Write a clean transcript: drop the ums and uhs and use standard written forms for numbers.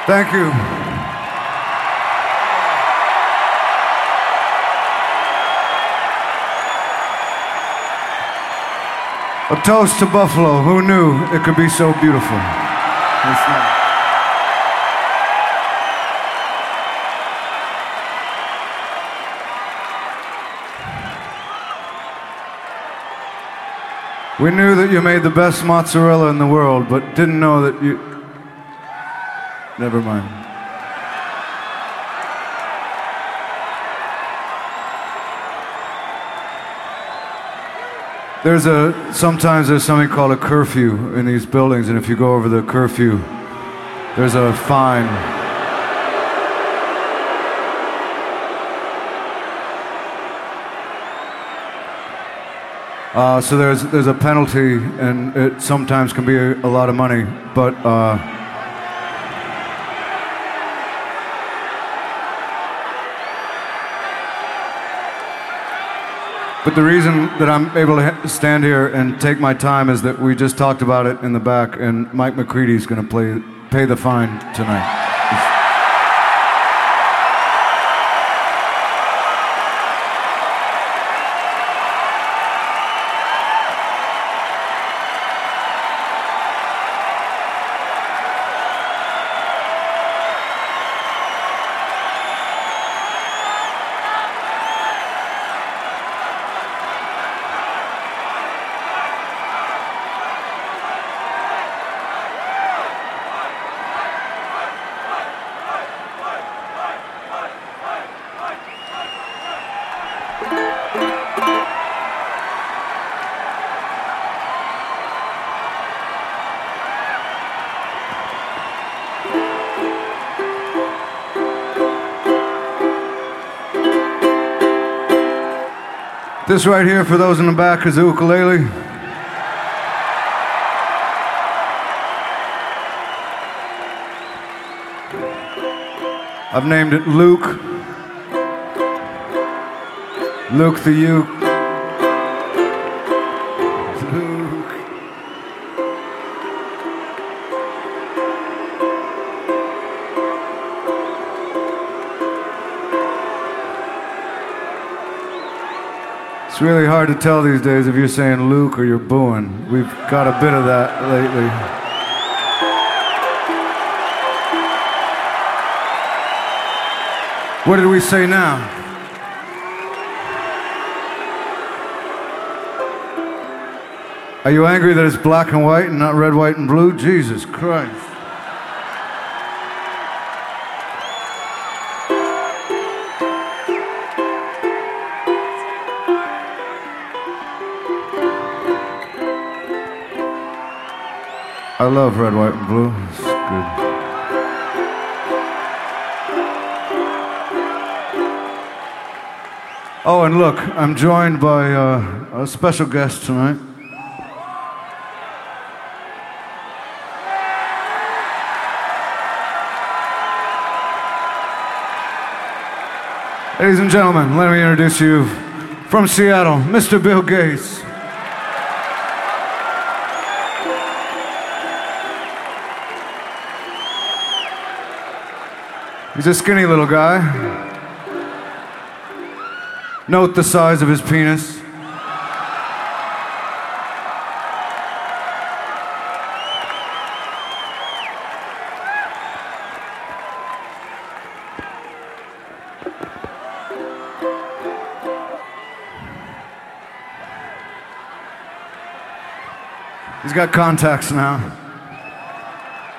Thank you. A toast to Buffalo. Who knew it could be so beautiful? We knew that you made the best mozzarella in the world, but didn't know that you... Never mind. Sometimes there's something called a curfew in these buildings, and if you go over the curfew, there's a fine. So there's a penalty, and it sometimes can be a lot of money, but the reason that I'm able to stand here and take my time is that we just talked about it in the back, and Mike McCready's going to pay the fine tonight. This right here, for those in the back, is the ukulele. I've named it Luke. Luke the uke. Luke. It's really hard to tell these days if you're saying Luke or you're booing. We've got a bit of that lately. What did we say now? Are you angry that it's black and white and not red, white, and blue? Jesus Christ. I love red, white, and blue. It's good. Oh, and look, I'm joined by a special guest tonight. Ladies and gentlemen, let me introduce you from Seattle, Mr. Bill Gates. He's a skinny little guy. Note the size of his penis. He's got contacts now.